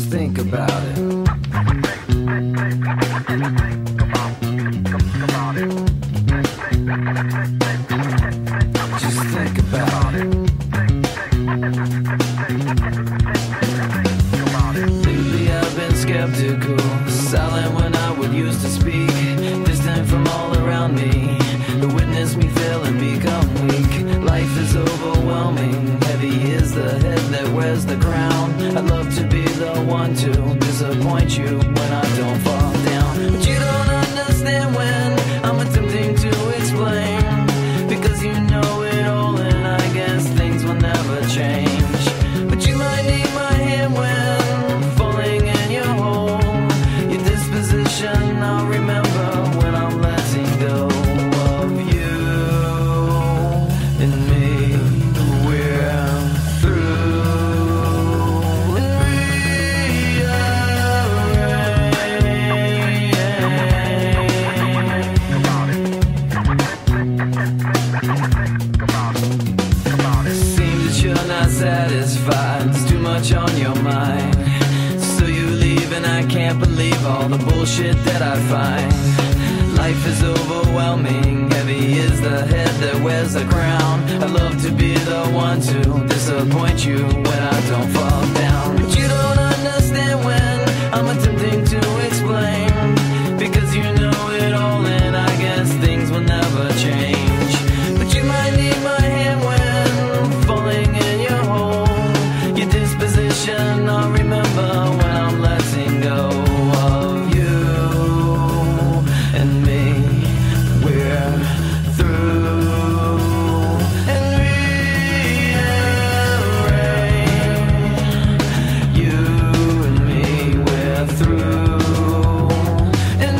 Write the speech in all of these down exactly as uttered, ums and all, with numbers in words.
think about it. Just think about it. Lately I've been skeptical, silent when I would used to speak, distant from all around me, to witness me fail and become weak. Life is overwhelming, heavy is the head that wears the crown. I'd love to be the one to disappoint you when I don't fall down, but you don't understand when I'm attempting to explain, because you know it all and I guess things will never change. But you might need my hand when falling in your hole. Your disposition I'll remember when I'm letting go of you and me. We're through and seems that you're not satisfied, there's too much on your mind. So you leave and I can't believe all the bullshit that I find. Life is overwhelming, heavy is the head that wears the crown. I'd love to be the one to disappoint you when I don't fall down, but you don't understand when I'm attempting to explain, because you know it all and I guess things will never change. But you might need my hand when falling in your hole. Your disposition I'll remember when I'm letting go of you and me. We're through and rearrange. You and me, we're through and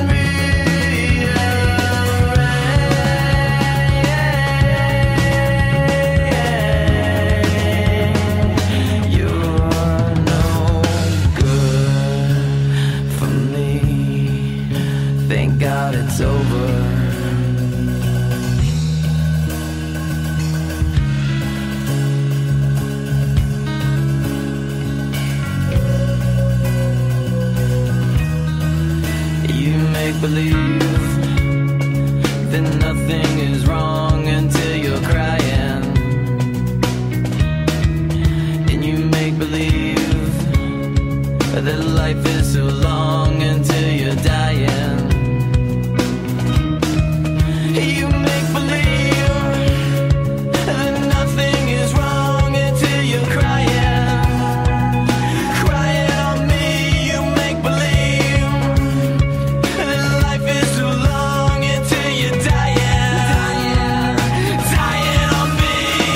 rearrange. You're no good for me. Thank God it's over. You make believe that nothing is wrong until you're crying, and you make believe that life is so long until you're dying. You make believe that nothing is wrong until you're crying, crying on me. You make believe that life is so long until you're dying, dying, dying on me.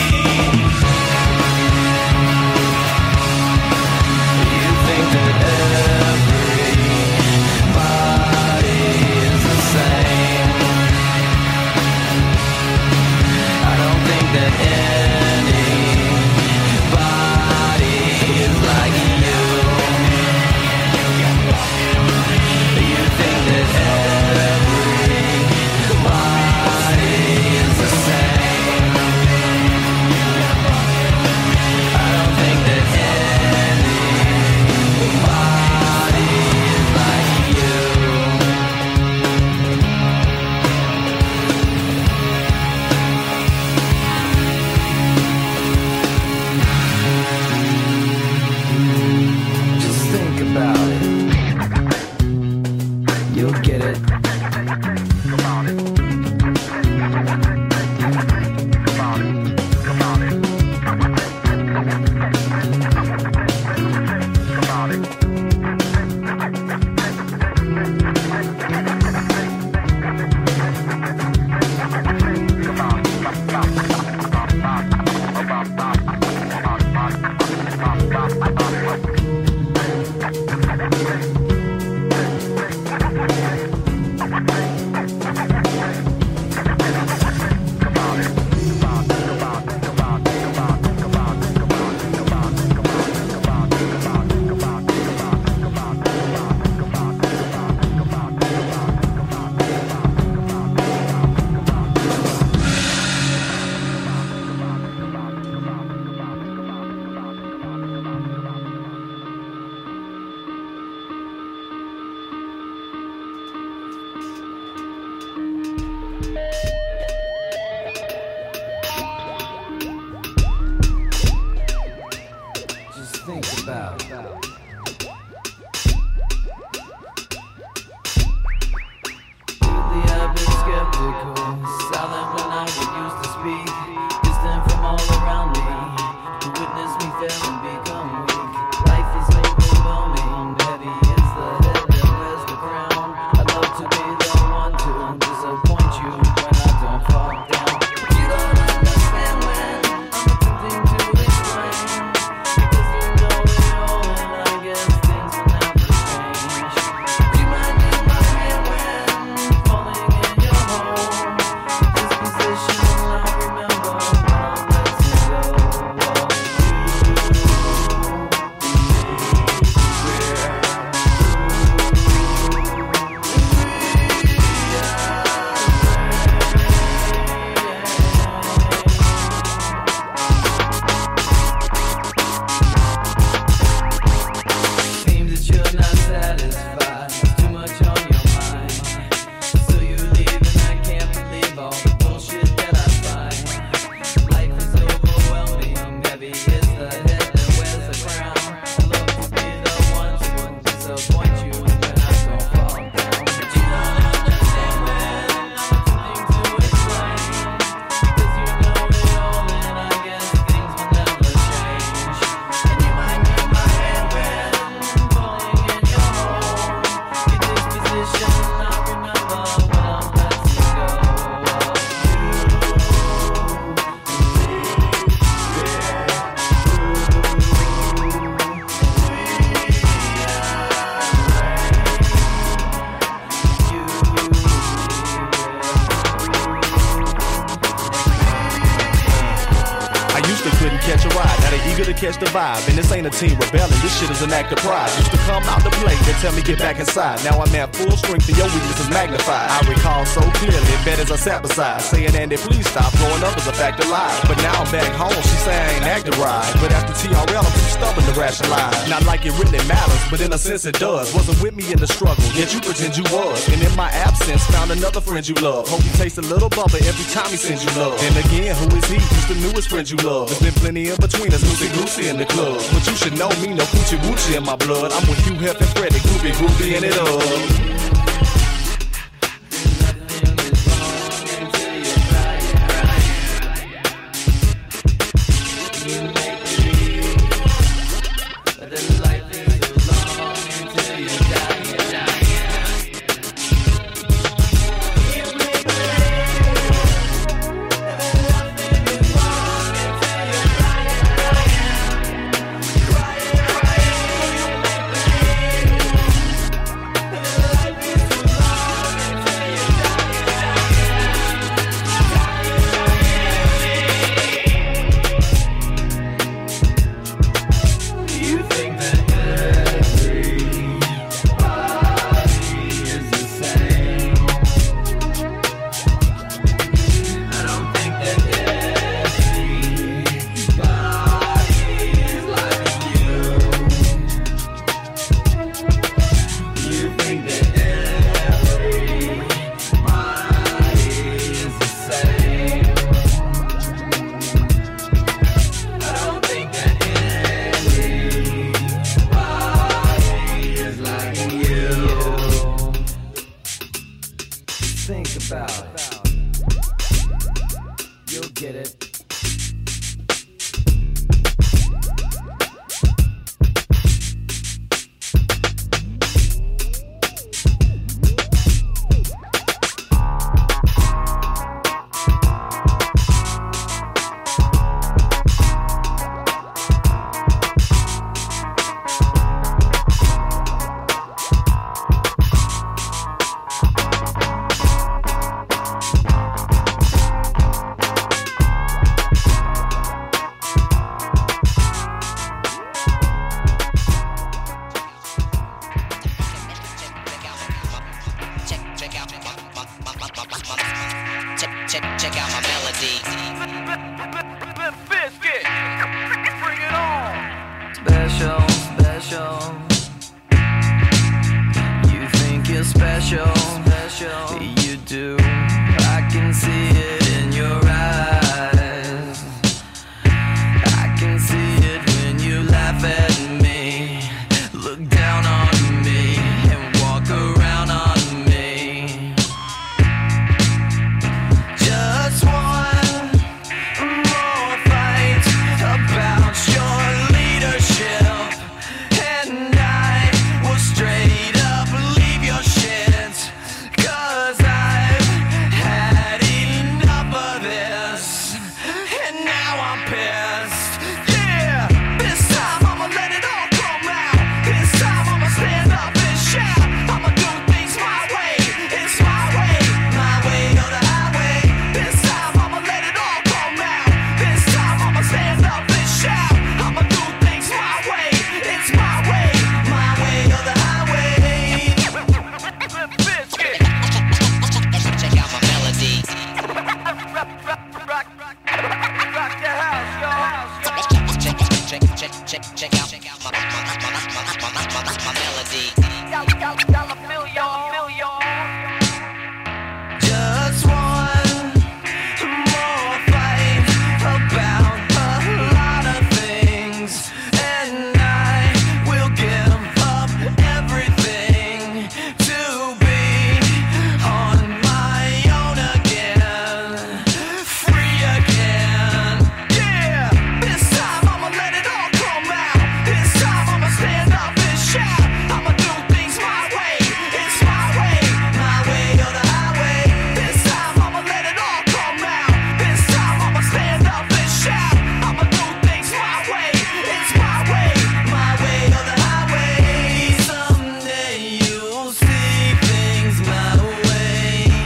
You think that everybody is the same. I don't think that anybody is like you. You think that everybody is the same. I don't think that anybody is like you. used to couldn't catch a ride. Now they eager to catch the vibe. And this ain't a teen rebelling, this shit is an act of pride. Used to come out to play, they tell me get back inside. Now I'm at full strength and your weakness is magnified. I recall so clearly, bet as I sat beside, saying, Andy, please stop, growing up is a fact of life. But now I'm back home, she say I ain't acting right. But after T R L, I'm too stubborn to rationalize. Not like it really matters, but in a sense it does. Wasn't with me in the struggle, yet you pretend you was. And in my absence, found another friend you love. Hope you taste a little bubble every time he sends you love. And again, who is he? Who's the newest friend you love? There's been plenty in between us, loosey goosey in the club. But you should know me, no coochie woochie in my blood. I'm with Hugh Hef and Freddie, groovy, groovy in it up.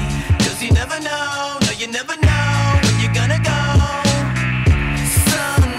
You never know when you're gonna go. Someday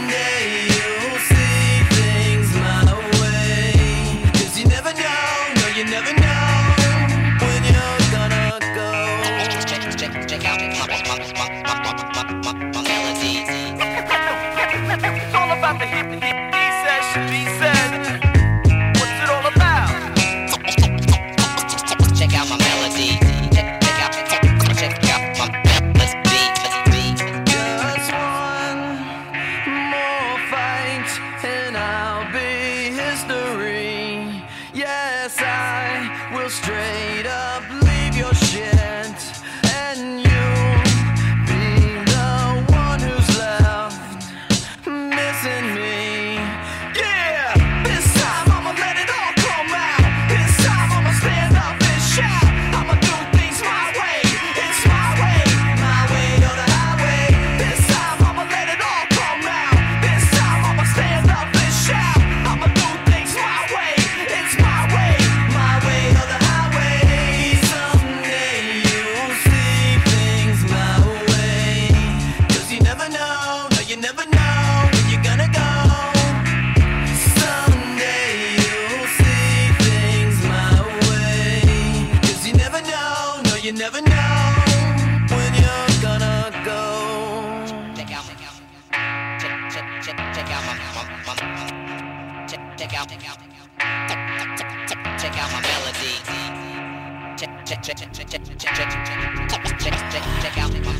check out, check out, check out my melody. Check, check, check, check, check, check, check, check, check, check, check out my.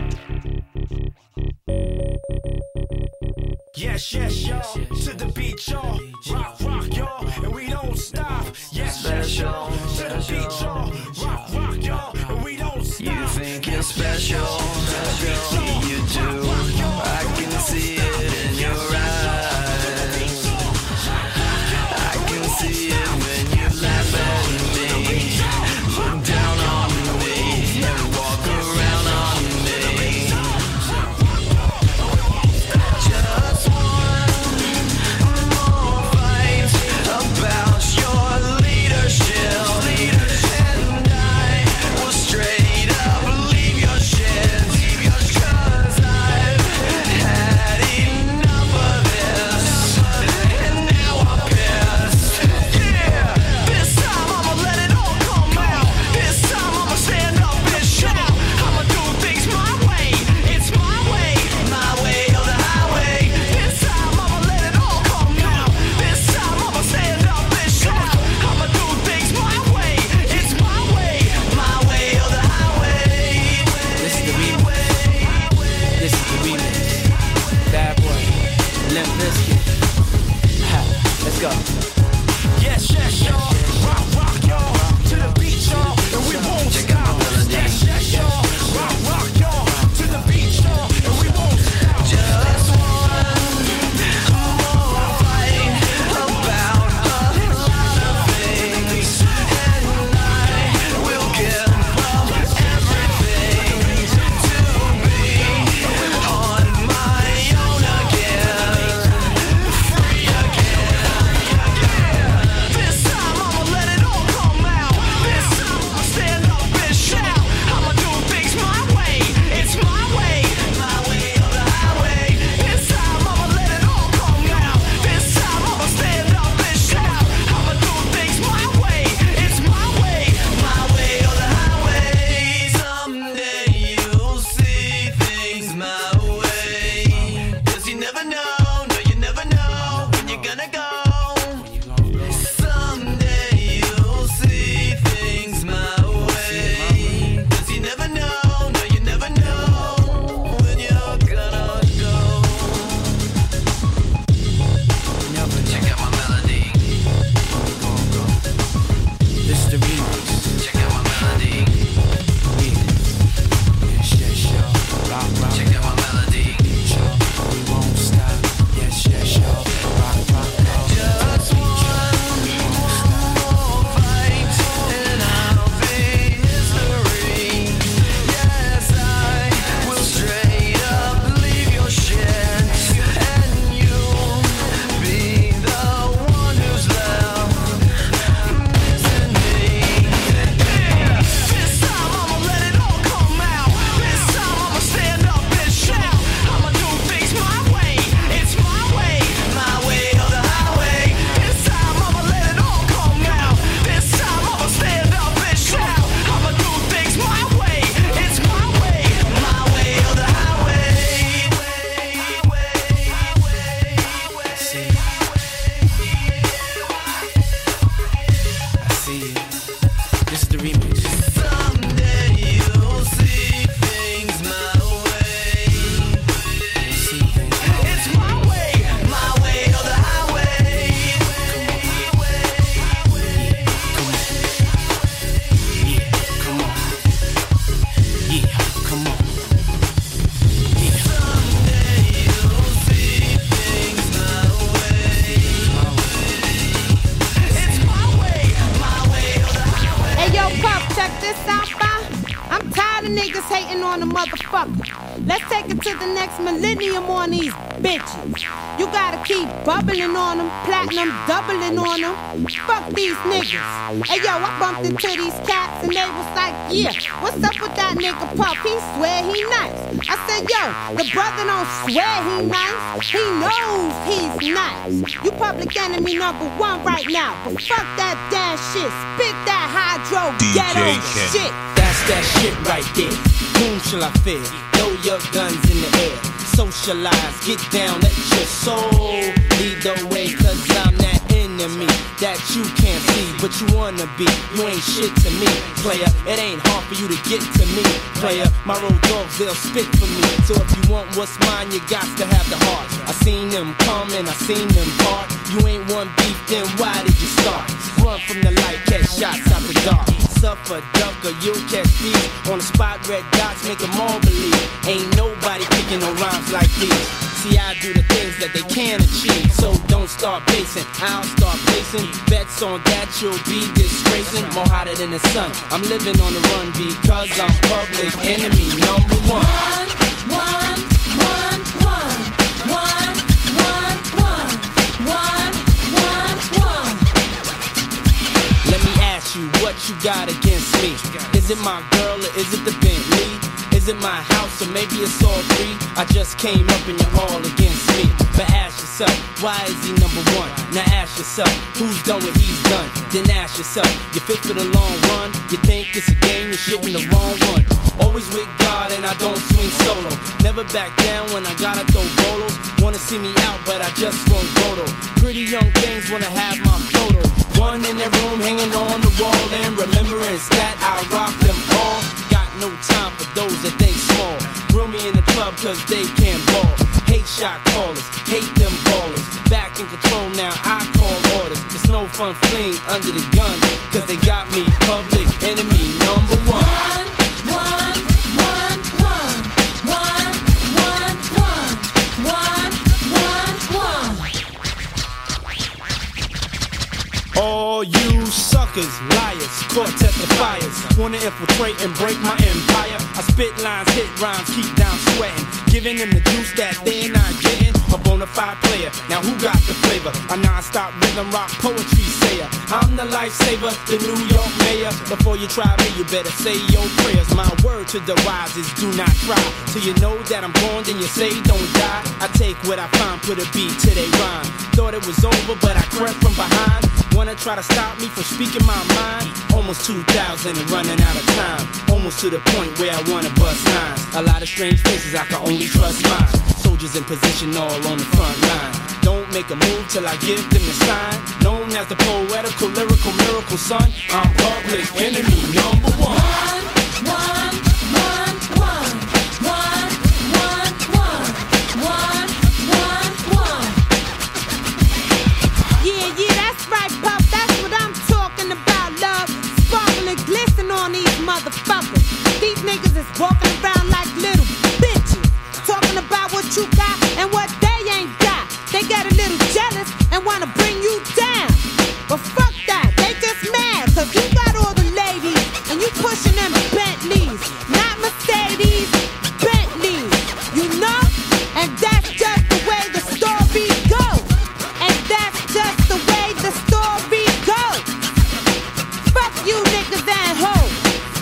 Yes, yes, y'all, to the beat, y'all, rock, rock, y'all, and we don't stop. Yes, yes, y'all, to the beat, y'all, rock, rock, y'all, and we don't stop. You think you're special, you do. I can see it in your eyes. I can see it when you laugh at me, look down on me, and walk around on me. Just one more fight about your leadership, and I will straight up leave your shit. Cause I've had enough of this, and now I'm pissed. Yeah, this time I'ma let it all come out. This time I'ma stand up and shout. I'ma do things my way. It's my way, my way or the highway. This time I'ma let it all come out. This time I'ma stand up and shout. I'ma do things my way. It's my way, my way or the highway. This is the remix. This is the remix. Bad Boy, Limp Bizkit. Ha, let's go. Yes, yes, y'all, rock, rock, y'all, to the beat, y'all, and we won't stop. Yes, yes, y'all, rock, rock, y'all, to the beat, y'all, and we won't stop. Just one more fight about a lot of things, and I will give up everything to be on my own again, free again. This time I'ma let it all come out. This time I'ma stand up and shout. I'ma do things my way. It's my way, my way or the highway. This time I'ma let it all come out. This time I'ma stand up and shout. I'ma do things my way. It's my way, my way or the highway. Someday you'll see things my way. Cause you never know, no you never know when you're gonna go. Someday you'll see things my way. Cause you never know, no you never know when you're gonna go. Check out my melody. This is the remix. Check out my melody. Yeah. Yes, yes, y'all. Rock, rock, Check out my melody. y'all. We won't stop. Yes, yes, y'all. Rock, rock, y'all. Just one more fight and I'll be history. Yes, I will straight up leave your shit, and you'll be the one who's left missing me. Yeah, this time I'ma let it all come out. This time I'ma stand up and shout. I'ma do things my way. It's my way, my way or the highway. This time I'ma let it all come out. This time I'ma stand up and shout. I'ma do things my way. It's my way, my way or the highway. See, I see it. This is the remix. Someday you'll see things my way. You see things my way. It's my way, my way or the highway. Yeah, come on. Yeah, come on. Yeah, Someday you'll see things my way. It's my way, my way or the highway. Hey yo, Puff, check this out, fam. I'm tired of niggas hating on the motherfucker. Let's take it to the next millennium on these bitches. You gotta keep bubbling on them, platinum doubling on them. Fuck these niggas. Hey yo, I bumped into these cats and they was like, yeah, what's up with that nigga Puff? He swear he nice. I said, yo, the brother don't swear he nice. He knows he's nice. You public enemy number one right now. But fuck that damn shit. Spit that hydro ghetto shit. that's that shit right there. Whom shall I fear? Throw your guns in the air. Socialize, get down, let your soul lead the way. Cause I'm that N in me that you can't see, but you wanna be. You ain't shit to me, player. It ain't hard for you to get to me, player. My road dogs, they'll spit for me. So if you want what's mine, you got to have the heart. I seen them coming, I seen them part. You ain't one beef, then why did you start? Run from the light, catch shots out the dark. Suffer, duck, or you'll catch these. On the spot, red dots make them all believe. Ain't nobody picking no rhymes like these. See, I do the things that they can achieve. So don't start pacing, I'll start placing bets on that you'll be disgracing. More hotter than the sun, I'm living on the run because I'm public enemy number one. One, one, one, one, one, one, one, one, one, one. Let me ask you what you got against me. Is it my girl or is it the Bentley? Is it my house or maybe it's all three? I just came up and you're all against me. But ask yourself, why is he number one? Now ask yourself, who's done what he's done? Then ask yourself, you fit for the long run? You think it's a game, you're shitting the wrong one. Always with God and I don't swing solo. Never back down when I gotta throw bolos. Wanna see me out but I just won't photo. Pretty young things wanna have my photo. One in their room hanging on the wall in remembrance that I rock them all. Got no time for those that think small. Grill me in the club cause they can't ball. Hate shot callers, hate them ballers. Back in control now, I call orders. It's no fun fleeing under the gun cause they got me public enemy number one. One, one, one, one, one, one, one, one, one, one. All you suckers, liars, quartet the fires. Wanna infiltrate and break my empire. I spit lines, hit rhymes, keep down sweating. Giving them the juice that they're not getting. A bona fide player, now who got the flavor? A non-stop rhythm rock poetry sayer. I'm the lifesaver, the New York mayor. Before you try me, you better say your prayers. My word to the wise is do not try. Till you know that I'm born, then you say don't die. I take what I find, put a beat to they rhyme. Thought it was over, but I crept from behind. Wanna try to stop me from speaking my mind? Almost two thousand and running out of time. Almost to the point where I wanna bust nines. A lot of strange faces, I can only trust mine. Soldiers in position all on the front line. Don't make a move till I give them the sign. Known as the poetical, lyrical miracle son. I'm public enemy number one. One, one, one, one, one, one, one, one, one, one. Yeah, yeah, that's right, Puff. That's what I'm talking about, love. Sparkle and glisten on these motherfuckers. These niggas is walking around like little bitches. Talking about what you got and what they ain't got. They get a little jealous and wanna bring you down. But fuck that, they just mad cause you got all the ladies and you pushing them Bentleys. Not Mercedes, Bentleys. You know? And that's just the way the story goes. And that's just the way the story goes. Fuck you niggas and hoes.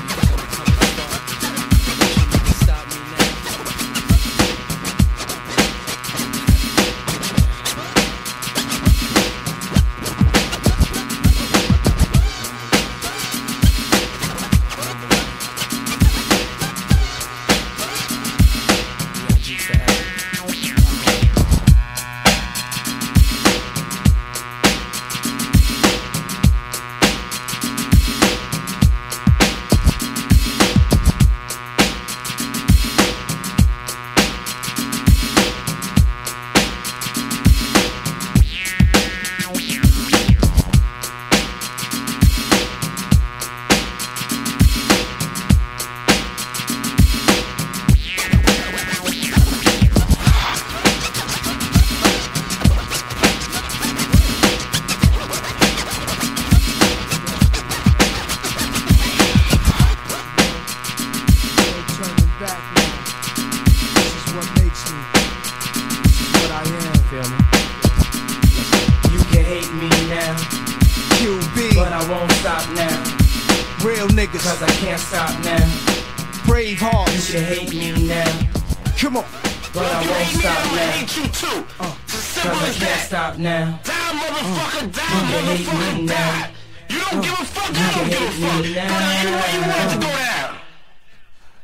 Cause I can't stop now. Brave heart. You can hate me now. Come on. But I won't stop now. hate you too. Uh, Cause I can't stop now. Die, motherfucker, die, You can hate motherfucker, me now. die. You don't give a fuck, You I don't can give a hate fuck. me Go down any way you want to now. go down.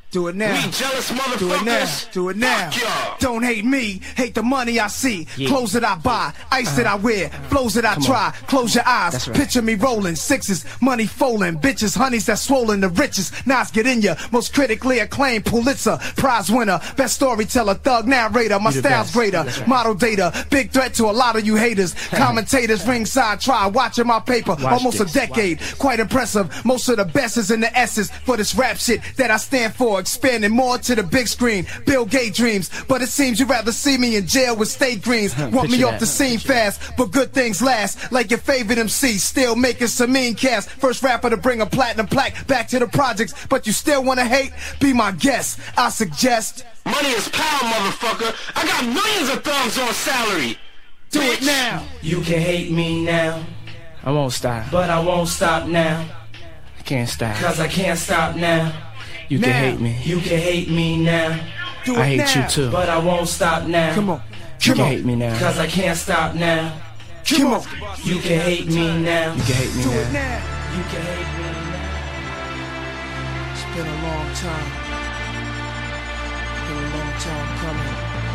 Do it now. We jealous motherfuckers. Do it now. Do it now. Fuck y'all. Don't hate me. Hate the money I see. Yeah. Clothes that I buy. Ice that I wear. Flows that I Come try. on. Close your eyes. That's right. Picture me rolling. Sixes. Money folding. Bitches. Honeys that swollen. The richest. Nas get in ya. Most critically acclaimed Pulitzer Prize winner. Best storyteller. Thug narrator. My You the style's best. greater. That's right. Model data. Big threat to a lot of you haters. Commentators ringside try. Watching my paper. Watch Almost this. a decade. Quite impressive. Most of the best is in the S's for this rap shit that I stand for. Expanding more to the big screen. Bill Gates dreams. But it seems you'd rather see me in jail with state greens. Want me Picture off that. the scene fast, but good things last. Like your favorite M C, still making some mean cast. First rapper to bring a platinum plaque back to the projects. But you still wanna hate? Be my guest. I suggest. Money is power, motherfucker. I got millions of thugs on salary. Do it now. You can hate me now. I won't stop. But I won't stop now. I can't stop. Cause I can't stop now. You can Now. hate me. You can hate me now. Do it I hate now. you too. But I won't stop now. Come on. You Come can on. hate me now. Cause I can't stop now. Come on. You can hate me now. You can hate me Do it now. now. You can hate me now. It's been a long time. Been a long time coming.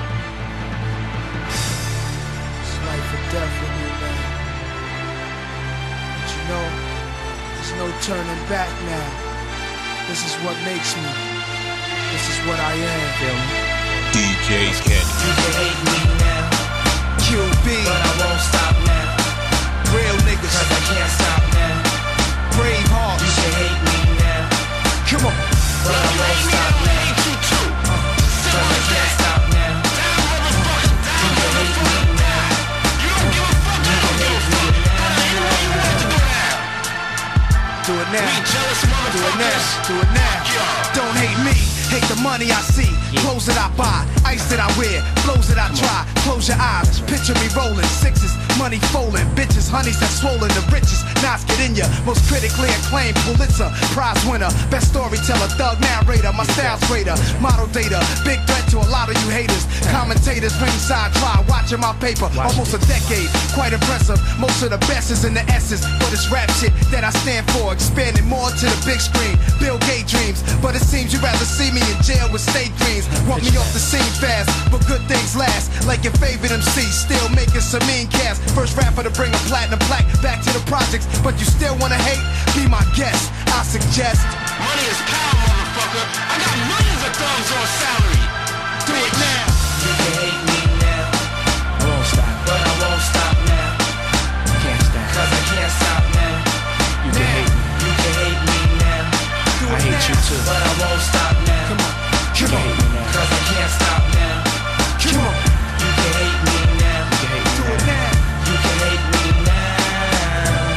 It's life or death with me, man. But you know, there's no turning back now. This is what makes me. This is what I am. Feel me? D J's Candy. You can hate me now. Q B, But I won't stop now. real niggas, Cause I can't stop now. brave You hearts. can hate me now. Come on. But I won't stop now. Cause I can't stop now. You can hate me now. You can hate me Do it now. Jealous Do it motherfuckers. now. Do it now. Don't hate me. Hate the money I see. Clothes that I buy. Ice that I wear. Flows that I try. Close your eyes. Picture me rolling. Sixes. Money folding. Bitches. Honeys that swollen. The richest. Nas get in ya. Most critically acclaimed Pulitzer Prize winner. Best storyteller. Thug narrator. My style's greater. Model data. Big threat to a lot of you haters. Commentators ringside try. Watching my paper. Almost a decade. Quite impressive. Most of the best is in the S's. For this rap shit that I stand for. Expanding more to the big screen. Bill Gates dreams. But it seems you'd rather see me in jail with state greens. Want me off the scene fast, but good things last. Like your favorite M C, still making some mean cast. First rapper to bring a platinum plaque back to the projects. But you still wanna hate? Be my guest. I suggest. Money is power, motherfucker. I got millions of thugs on salary. Do it now. You can hate me now. I won't stop. But I won't stop now. I can't stop. Cause I can't stop now. You can hate me. You can hate me now. Do I it hate now. you too. But I won't stop now. Come on. You Come can hate on. me now. Cause I can't stop now. Come on. You can hate me now. You can hate me Do it now. now. You can hate me now.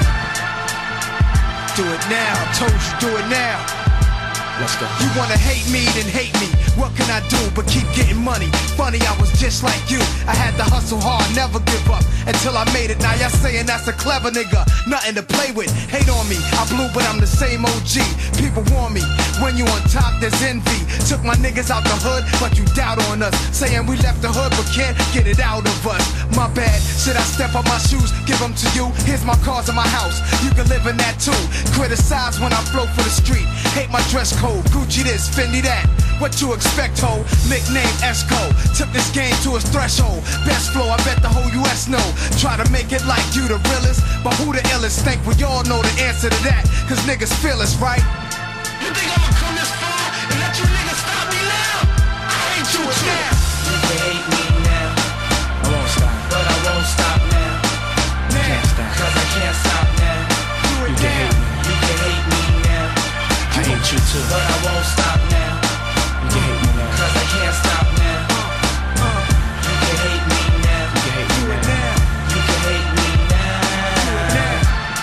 Do it now. I told you, do it now. Let's go. You wanna hate me, then hate me. What can I do but keep getting money? Funny, I was just like you. I had to hustle hard, never give up until I made it. Now y'all saying that's a clever nigga, nothing to play with. Hate on me, I blew, but I'm the same O G. People warn me, when you on top, there's envy. Took my niggas out the hood, but you doubt on us. Saying we left the hood, but can't get it out of us. My bad, should I step on my shoes, give them to you? Here's my cars in my house, you can live in that too. Criticize when I flow for the street. Hate my dress code, Gucci this, Fendi that. What you expect, ho? Nickname Esco. Took this game to its threshold. Best flow, I bet the whole U S know. Try to make it like you the realest, but who the illest? Think we all know the answer to that. Cause niggas feel us, right? You think I'ma come this far and let you niggas stop me now? I ain't you Do it too. now. You can hate me now. I won't stop. But I won't stop now. I can't stop. Cause I can't stop now. Do it You can now. hate me. You can hate me now. I hate you too. But I won't stop now. You can hate me now. Cause I can't stop now. You can hate me now. You can hate me Do it now. now. You can hate me now.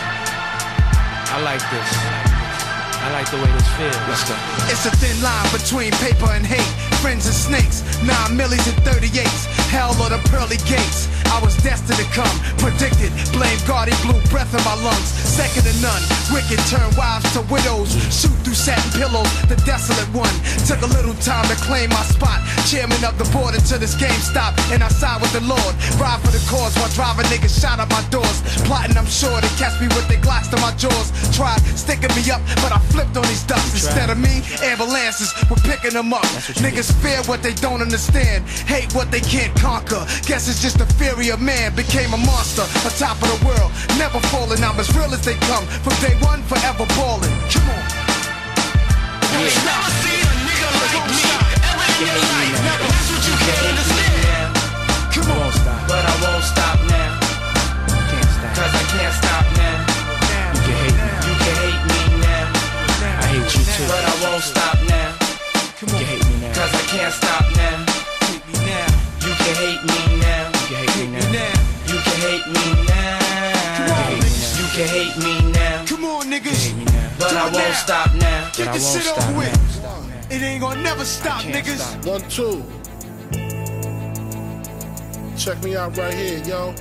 I like this. I like the way this feels. Let's go. It's a thin line between paper and hate. Friends and snakes, nine millies and thirty-eights. Hell or the pearly gates. I was destined to come, predicted. Blame God, he blew breath in my lungs. Second to none, wicked turn wives to widows. Shoot through satin pillows, the desolate one. Took a little time to claim my spot. Chairman of the board until this game stopped, and I side with the Lord. Ride for the cause while driving niggas shot at my doors. Plotting, I'm sure they catch me with their glocks to my jaws. Tried sticking me up, but I flipped on these ducks. Instead of me, ambulances were picking them up. Niggas fear what they don't understand, hate what they can't conquer. Guess it's just the fury of man. Became a monster, on top of the world, never falling. I'm as real as they come, from day one, forever balling. Come on. You ain't never seen a nigga like me ever in your life. That's what you can't understand. Come on, stop. But I won't stop now. Can't stop. Cause I can't stop now. You can hate me. You can hate me now. I hate you too. But I won't stop now. You can hate me now. Cause I can't stop now. Hate me now. You can hate me now. You can hate me now. You can hate me now. You can hate me now. Come on, niggas. Hate me now. But I won't stop now. Get I this won't shit stop over now. with. It ain't gonna never stop, Can't niggas. stop. One, two. Check me out right here, yo.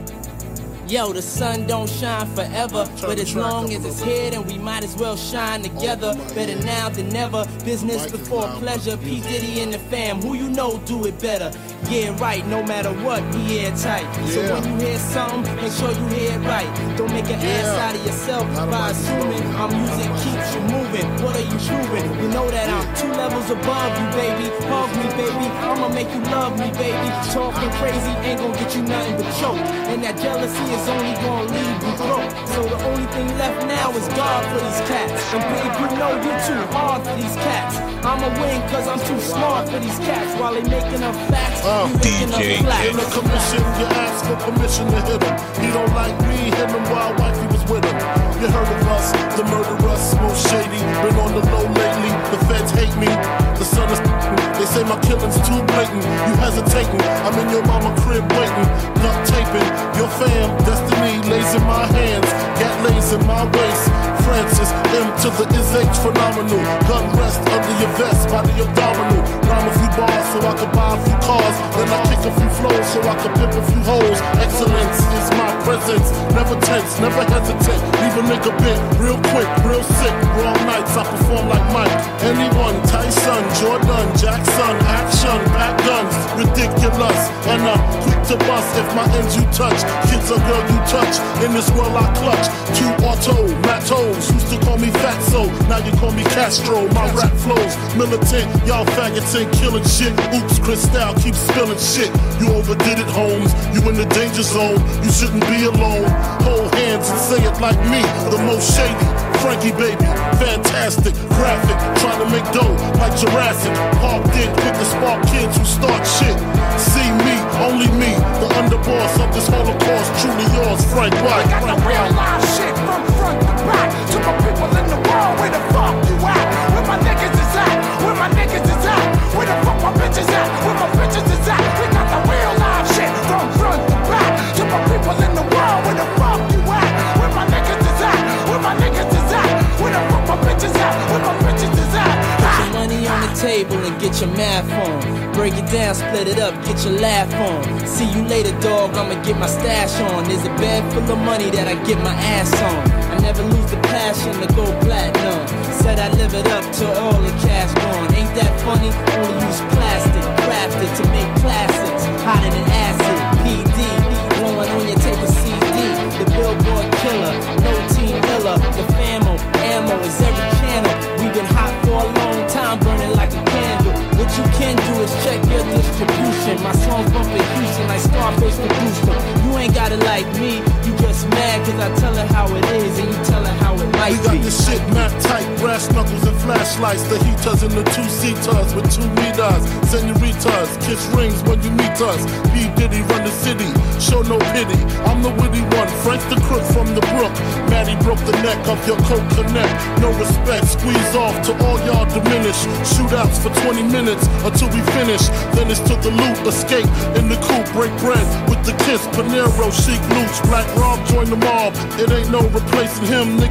Yo, the sun don't shine forever, Turn but the as track long up as a it's little here, then we might as well shine together. Oh, my Better God. now than never. Business Mic is before loud. pleasure. P. Diddy and the fam, who you know do it better. Yeah, right, no matter what, we airtight. So Yeah. when you hear something, make sure you hear it right. Don't make an ass Yeah. out of yourself Not by about assuming you. our music keeps you moving. What are you proving? You know that I'm two levels above you, baby. Hug me, baby. I'ma make you love me, baby. Talking crazy ain't gonna get you nothing but choke. And that jealousy is only gonna leave you broke. So the only thing left now is God for these cats. And babe, you know you're too hard for these cats. I'ma win cause I'm too smart for these cats. While they making up facts, Uh, you making up In flats. the commission, you ask for permission to hit him. He don't like me, hit him while wifey was with him. You heard of us, the murderers, most shady. Been on the low lately, the feds hate me. The sun is they say my killing's too blatant. You hesitating, I'm in your mama crib waiting. Duct taping, your fam, destiny lays in my hands. Gat lays in my waist. Francis, M to the is H phenomenal. Gun rest under your vest, by the abdominal. Rhyme a few bars so I can buy a few cars. Then I kick a few flows so I can pimp a few hoes. Excellence is my presence. Never tense, never hesitate. Leave a nigga bent real quick, real sick. Wrong nights, I perform like Mike. Anyone, Tyson, Jordan, Jackson, action, pack guns. Ridiculous, and I'm quick to bust if my ends you touch. Kids or girl you touch. In this world I clutch. Two auto, Matos. Used to call me Fatso, now you call me Castro. My rap flows militant, y'all faggots ain't killing shit. Oops, Cristal keeps spilling shit. You overdid it, Holmes. You in the danger zone. You shouldn't be alone. Hold hands and say it like me, the most shady. Frankie baby, fantastic, graphic, trying to make dough like Jurassic. Parked in, quick to spark kids who start shit. See me, only me, the underboss of this Holocaust. Truly yours, Frank White. I got the real live shit from front to back. To my people in the world, where the fuck you at? Where my niggas is at? Where my niggas is at? Where the fuck my bitches at? Where my bitches is at? We got the real live shit from front to back. To my people in the world, where the fuck you at? Where my niggas is at? Where my niggas is at? Where the fuck my bitches at? Where my bitches is at? Put your money on the table and get your math on. Break it down, split it up, get your laugh on. See you later, dog, I'ma get my stash on. There's a bag full of money that I get my ass on. I never lose the passion to go platinum. Said I live it up till all the cash gone. Ain't that funny? Only use plastic, crafted to make classics. Hotter than acid, P D, blowing on your tape of C D. The Billboard killer, no team killer. The famo, ammo is every channel. We've been hot for a long time, burning like a candle. What you can do is check your distribution. My songs bumping Houston like Scarface produced them. You ain't got it like me, you just mad cause I tell her how it is and you tell her how it might We got be. this shit map tight, brass knuckles and flashlights. The heaters and the two-seaters with two meters. Senoritas, kiss rings when you meet us. P. Diddy run the city, show no pity. I'm the witty one, Frank the crook from the brook. Maddie broke the neck of your coat connect. No respect, squeeze off to all y'all diminish. Shootouts for twenty minutes until we finish. Then it's to the loot, escape in the coupe, break bread with the kiss. Panero, chic loots, Black Rob join the mob. It ain't no replacing him, niggas step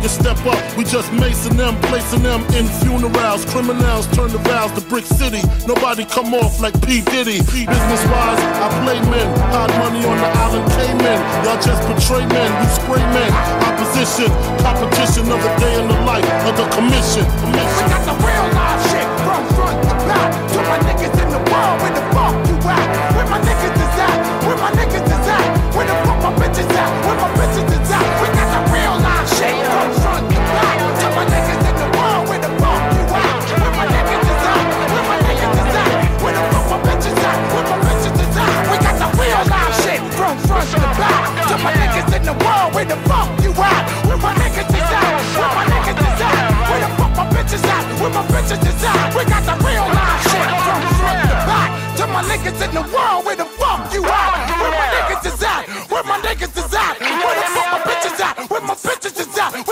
up. We just macing them, placing them in funerals. Criminals turn the vows to Brick City. Nobody come off like P. Diddy. Business wise, I play men. Hide money on the island Cayman. Y'all just betray men, we spray men. Opposition, competition of the day in the life of the commission. commission. We got the real live shit from front to back. To my niggas in the world, where the fuck you at? Where my niggas is at? Where my niggas is at? Where the fuck my bitches at? Where my bitches is at? We got the real live shit from front to back. To my niggas in the world, where the fuck you at? Where my niggas is at? Where my niggas is at? Where the fuck my bitches at? Where my bitches is at? We got the real live shit from front to back. To my niggas in the world, where the fuck you at? Where my niggas is at? Where my niggas is at? Where the fuck my bitches at? Where my bitches is at? We got the real live shit from front to back. To my niggas in the world, where the fuck you at? Where my niggas is at? Where my niggas is at? Where the fuck my bitches at? Where my bitches is at?